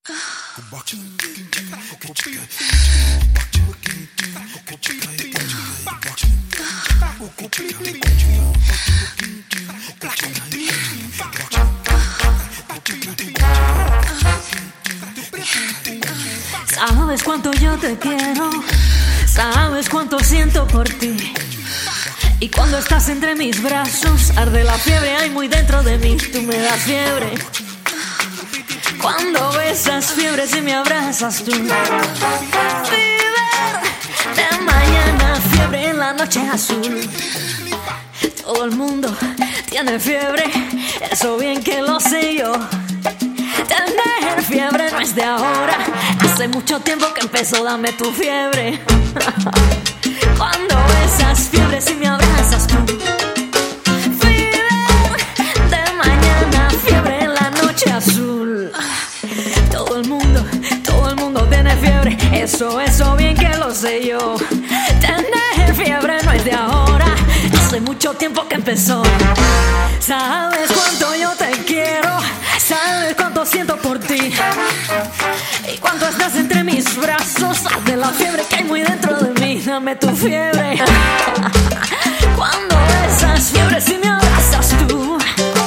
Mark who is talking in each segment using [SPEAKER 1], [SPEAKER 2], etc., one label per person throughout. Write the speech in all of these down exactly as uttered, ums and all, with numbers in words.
[SPEAKER 1] Sabes cuánto yo te quiero, sabes cuánto siento por ti. Y cuando estás entre mis brazos, arde la fiebre, hay muy dentro de mí. Tú me das fiebre. Cuando besas fiebre, si me abrazas tú. Fever de mañana, fiebre en la noche azul. Todo el mundo tiene fiebre, eso bien que lo sé yo. Tener fiebre no es de ahora, hace mucho tiempo que empezó, dame tu fiebre. Cuando besas fiebre, si me abrazas tú. Fever de mañana, fiebre en la noche azul. Todo el mundo, todo el mundo tiene fiebre, eso, eso bien que lo sé yo. Tener fiebre no es de ahora, hace mucho tiempo que empezó. Sabes cuánto yo te quiero, sabes cuánto siento por ti. Y cuando estás entre mis brazos, arde la fiebre que hay muy dentro de mí. Dame tu fiebre. Cuando besas fiebre, si me abrazas tú.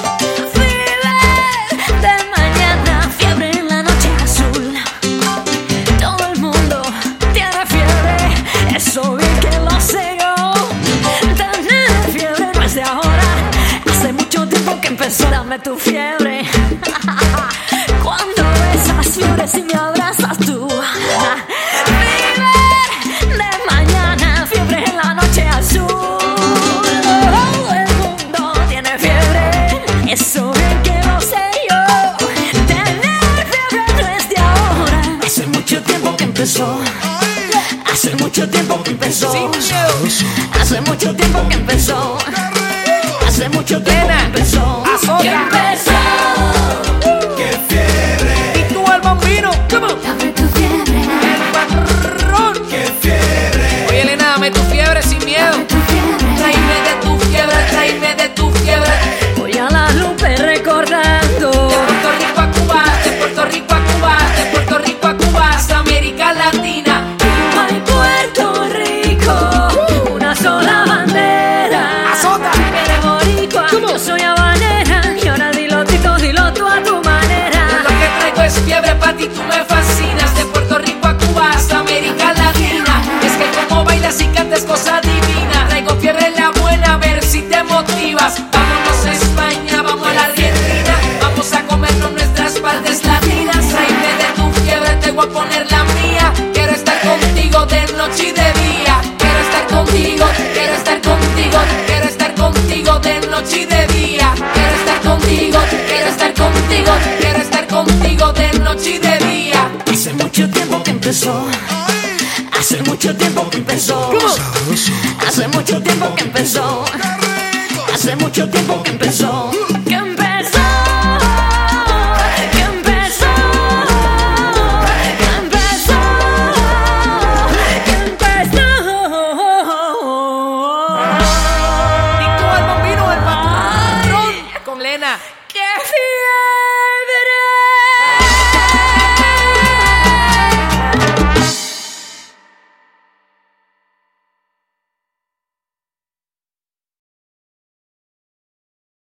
[SPEAKER 1] Fever de mañana, fiebre en la noche azul. Todo el mundo tiene fiebre, eso bien que lo sé yo. Tener fiebre no es de ahora, hace mucho tiempo que empezó. Dame tu fiebre. Cuando besas fiebre, si me abrazas tú. Fever de mañana, fiebre en la noche azul. Todo el mundo tiene fiebre, eso bien que lo sé yo. Tener fiebre no es de ahora, hace mucho tiempo que empezó. Hace mucho tiempo que empezó. Hace mucho tiempo que empezó. Hace mucho tiempo que empezó. Que empezó.
[SPEAKER 2] ¡Qué fiebre!
[SPEAKER 3] Y tú al bambino,
[SPEAKER 1] Dame tu fiebre.
[SPEAKER 3] el patrón.
[SPEAKER 2] ¡Qué fiebre!
[SPEAKER 3] Oye, Elena, dame tu fiebre sin miedo.
[SPEAKER 1] Dame tu fiebre.
[SPEAKER 3] Tráeme de tu fiebre, tráeme de tu fiebre.
[SPEAKER 1] Voy a la Lupe recordando.
[SPEAKER 3] De Puerto Rico a Cuba, de Puerto Rico a Cuba, de Puerto Rico a Cuba, hasta América Latina.
[SPEAKER 1] Ay, Puerto Rico, una sola bandera.
[SPEAKER 3] Azota.
[SPEAKER 1] Eres boricua, yo soy habanera. Y ahora dilo, Tito, dilo tú a tu manera.
[SPEAKER 3] Lo que traigo es fiebre pa' ti, tú me fascinas. De Puerto Rico a Cuba hasta América Latina. Es que como bailas y cantas cosa divina. Traigo fiebre en la buena, a ver si te motivas. Vámonos a España, vamos a la Argentina. Vamos a comernos nuestras partes latinas. Tráeme de tu fiebre, te voy a poner la mía. Quiero estar contigo de noche y de día. Quiero estar contigo, quiero estar contigo. Quiero estar contigo de noche y de día. Quiero estar contigo, quiero estar contigo. Quiero estar contigo de noche y de día.
[SPEAKER 1] Hace mucho tiempo que empezó. Hace mucho tiempo que empezó. Hace mucho tiempo que empezó. Hace mucho tiempo que empezó. Que empezó. Que empezó. Que empezó. Que empezó.
[SPEAKER 3] Y tú al bambino, el patrón. Con Lena.
[SPEAKER 1] ¡Qué fiebre!